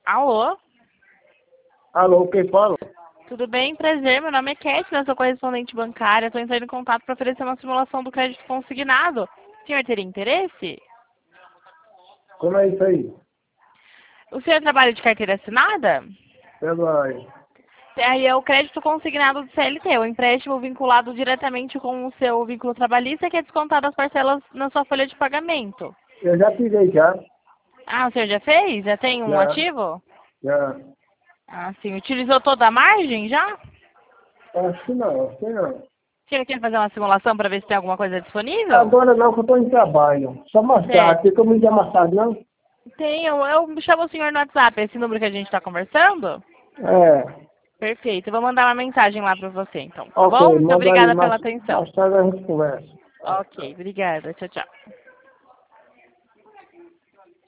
Alô? Alô, quem fala? Tudo bem? Prazer, meu nome é Cat, eu sou correspondente bancária. Estou entrando em contato para oferecer uma simulação do crédito consignado. O senhor teria interesse? Como é isso aí? O senhor trabalha de carteira assinada? Trabalho. Aí é o crédito consignado do CLT, o empréstimo vinculado diretamente com o seu vínculo trabalhista, que é descontado as parcelas na sua folha de pagamento. Eu já fiz já. Ah, o senhor já fez? Já tem um Já, ativo? já. Ah, sim. Utilizou toda a margem já? Acho que não, acho que não. O senhor quer fazer uma simulação para ver se tem alguma coisa disponível? Agora não, que eu estou em trabalho. Só mais Certo. tarde. Tem como me dar mais tarde, não? Tem, eu chamo o senhor no WhatsApp, esse número que a gente está conversando? É. Perfeito, eu vou mandar uma mensagem lá para você então, tá bom? Ok, Muito manda aí. obrigada pela atenção. Mais tarde a gente conversa. Ok, obrigada, tchau, tchau.